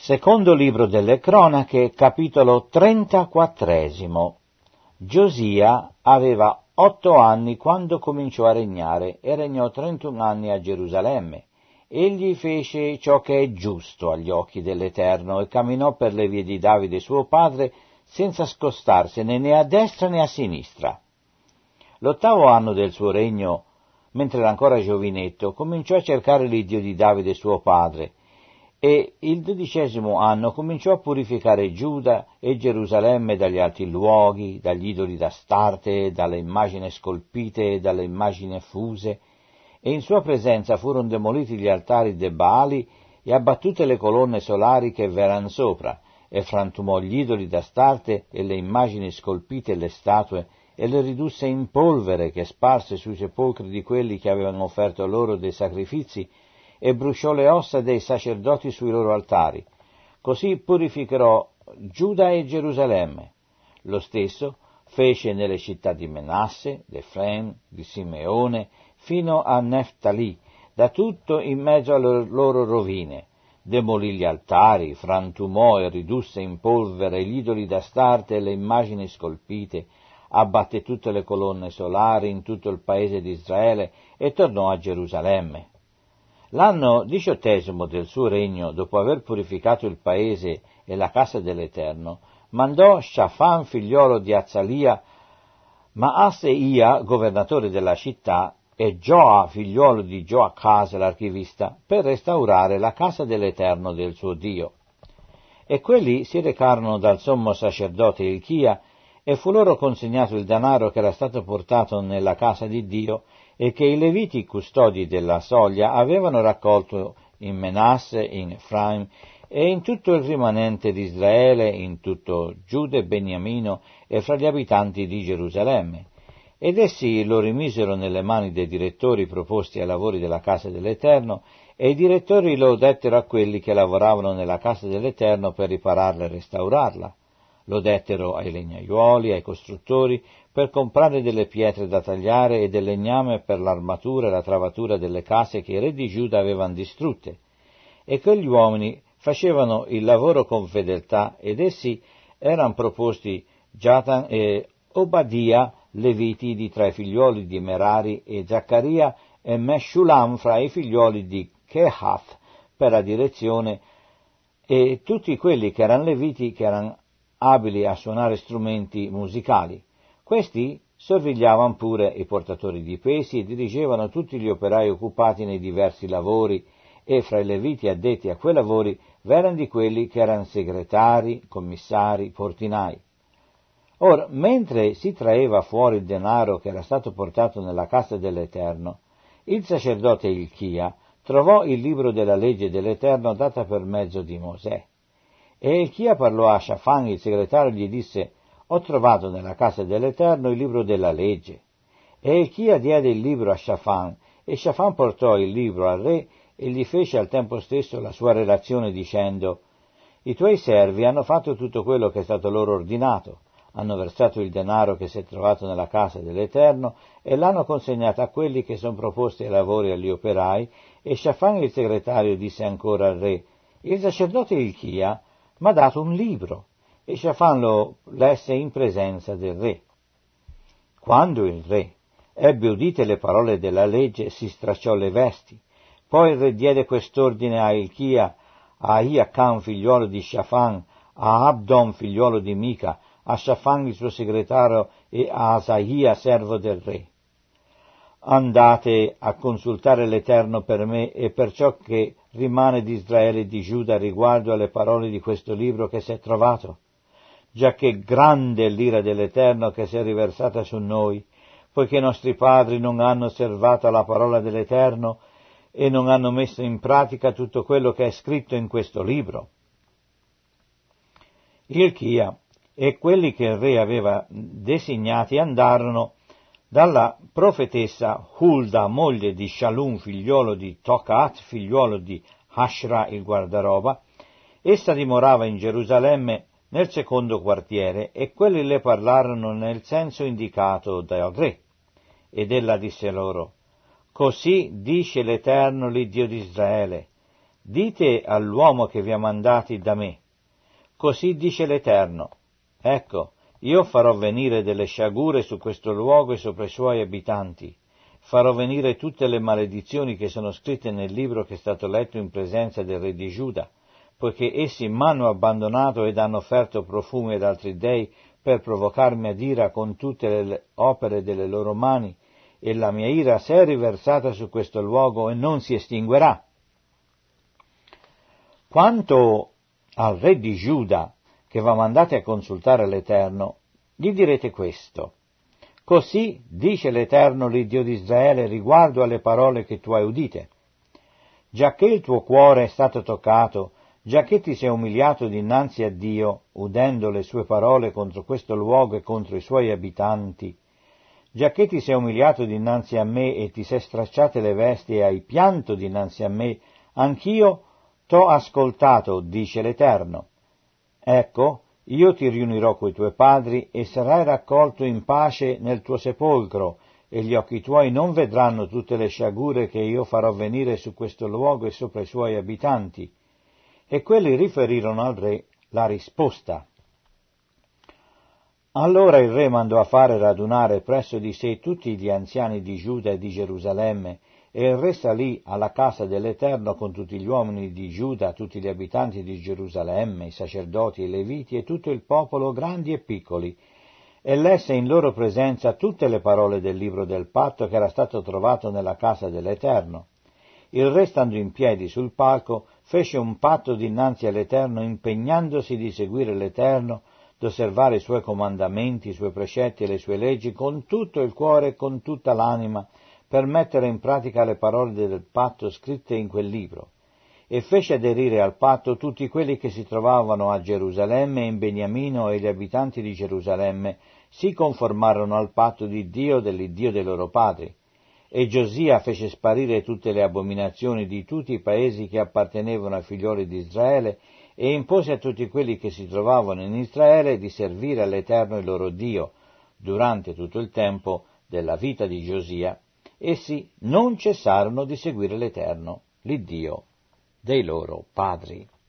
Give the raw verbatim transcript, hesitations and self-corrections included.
Secondo libro delle Cronache, capitolo trentaquattresimo. Giosia aveva otto anni quando cominciò a regnare e regnò trentuno anni a Gerusalemme. Egli fece ciò che è giusto agli occhi dell'Eterno e camminò per le vie di Davide suo padre senza scostarsene né a destra né a sinistra. L'ottavo anno del suo regno, mentre era ancora giovinetto, cominciò a cercare l'Iddio di Davide suo padre, e il dodicesimo anno cominciò a purificare Giuda e Gerusalemme dagli alti luoghi, dagli idoli d'Astarte, dalle immagini scolpite e dalle immagini fuse, e in sua presenza furono demoliti gli altari de Baali e abbattute le colonne solari che v'eran sopra, e frantumò gli idoli d'Astarte e le immagini scolpite e le statue, e le ridusse in polvere che sparse sui sepolcri di quelli che avevano offerto loro dei sacrifici, e bruciò le ossa dei sacerdoti sui loro altari. Così purificherò Giuda e Gerusalemme. Lo stesso fece nelle città di Menasse, di Efraim, di Simeone, fino a Neftali, da tutto in mezzo alle loro rovine. Demolì gli altari, frantumò e ridusse in polvere gli idoli d'Astarte e le immagini scolpite, abbatté tutte le colonne solari in tutto il paese di Israele e tornò a Gerusalemme. L'anno diciottesimo del suo regno, dopo aver purificato il paese e la casa dell'Eterno, mandò Shafan, figliolo di Azzalia, Maaseia, governatore della città, e Gioa, figliolo di Gioacas, l'archivista, per restaurare la casa dell'Eterno del suo Dio. E quelli si recarono dal sommo sacerdote Ilchia, e fu loro consegnato il denaro che era stato portato nella casa di Dio, e che i Leviti custodi della soglia avevano raccolto in Menasse, in Efraim e in tutto il rimanente di Israele, in tutto Giuda e Beniamino e fra gli abitanti di Gerusalemme. Ed essi lo rimisero nelle mani dei direttori proposti ai lavori della casa dell'Eterno, e i direttori lo dettero a quelli che lavoravano nella casa dell'Eterno per ripararla e restaurarla. Lo dettero ai legnaiuoli, ai costruttori, per comprare delle pietre da tagliare e del legname per l'armatura e la travatura delle case che i re di Giuda avevano distrutte. E quegli uomini facevano il lavoro con fedeltà, ed essi erano proposti Jatan e Obadia, leviti di tra i figlioli di Merari, e Zaccaria e Meshulam fra i figlioli di Kehath per la direzione, e tutti quelli che erano leviti, che erano abili a suonare strumenti musicali. Questi sorvegliavano pure i portatori di pesi e dirigevano tutti gli operai occupati nei diversi lavori, e fra i leviti addetti a quei lavori v'erano di quelli che erano segretari, commissari, portinai. Ora, mentre si traeva fuori il denaro che era stato portato nella casa dell'Eterno, il sacerdote Ilchia trovò il libro della legge dell'Eterno data per mezzo di Mosè. E Ilchia parlò a Shafan, il segretario, e gli disse: «Ho trovato nella casa dell'Eterno il libro della legge». E Ilchia diede il libro a Shafan, e Shafan portò il libro al re e gli fece al tempo stesso la sua relazione dicendo: «I tuoi servi hanno fatto tutto quello che è stato loro ordinato, hanno versato il denaro che si è trovato nella casa dell'Eterno e l'hanno consegnato a quelli che sono proposti ai lavori e agli operai». E Shafan il segretario disse ancora al re: «Il sacerdote Ilchia m'ha dato un libro», e Shafan lo lesse in presenza del re. Quando il re ebbe udite le parole della legge, si stracciò le vesti. Poi il re diede quest'ordine a Ilchia, a Iacam, figliuolo di Shafan, a Abdon, figliuolo di Mica, a Shafan il suo segretario e a Asaia, servo del re: «Andate a consultare l'Eterno per me e per ciò che rimane di Israele e di Giuda riguardo alle parole di questo libro che si è trovato, giacché grande è l'ira dell'Eterno che si è riversata su noi, poiché i nostri padri non hanno osservato la parola dell'Eterno e non hanno messo in pratica tutto quello che è scritto in questo libro». Ilchia e quelli che il re aveva designati andarono dalla profetessa Hulda, moglie di Shalum, figliuolo di Tocat, figliuolo di Hashra il guardaroba. Essa dimorava in Gerusalemme nel secondo quartiere, e quelli le parlarono nel senso indicato dal re. Ed ella disse loro: «Così dice l'Eterno, l'Iddio di Israele: dite all'uomo che vi ha mandati da me, così dice l'Eterno, ecco, io farò venire delle sciagure su questo luogo e sopra i suoi abitanti, farò venire tutte le maledizioni che sono scritte nel libro che è stato letto in presenza del re di Giuda, poiché essi m'hanno abbandonato ed hanno offerto profumi ad altri dei per provocarmi ad ira con tutte le opere delle loro mani, e la mia ira si è riversata su questo luogo e non si estinguerà. Quanto al re di Giuda, che va mandate a consultare l'Eterno, gli direte questo. Così dice l'Eterno, l'Iddio di Israele, riguardo alle parole che tu hai udite. Giacché il tuo cuore è stato toccato, giacché ti sei umiliato dinanzi a Dio, udendo le sue parole contro questo luogo e contro i suoi abitanti, giacché ti sei umiliato dinanzi a me e ti sei stracciate le vesti e hai pianto dinanzi a me, anch'io t'ho ascoltato, dice l'Eterno. Ecco, io ti riunirò coi tuoi padri e sarai raccolto in pace nel tuo sepolcro, e gli occhi tuoi non vedranno tutte le sciagure che io farò venire su questo luogo e sopra i suoi abitanti. E quelli riferirono al re la risposta. Allora il re mandò a fare radunare presso di sé tutti gli anziani di Giuda e di Gerusalemme, e il re salì alla casa dell'Eterno con tutti gli uomini di Giuda, tutti gli abitanti di Gerusalemme, i sacerdoti e i leviti e tutto il popolo, grandi e piccoli, e lesse in loro presenza tutte le parole del libro del patto che era stato trovato nella casa dell'Eterno. Il re, stando in piedi sul palco, fece un patto dinanzi all'Eterno, impegnandosi di seguire l'Eterno, d'osservare i suoi comandamenti, i suoi precetti e le sue leggi con tutto il cuore e con tutta l'anima, per mettere in pratica le parole del patto scritte in quel libro. E fece aderire al patto tutti quelli che si trovavano a Gerusalemme e in Beniamino, e gli abitanti di Gerusalemme si conformarono al patto di Dio, dell'Iddio dei loro padri. E Giosia fece sparire tutte le abominazioni di tutti i paesi che appartenevano ai figlioli di Israele, e impose a tutti quelli che si trovavano in Israele di servire all'Eterno il loro Dio durante tutto il tempo della vita di Giosia. Essi non cessarono di seguire l'Eterno, l'Iddio dei loro padri.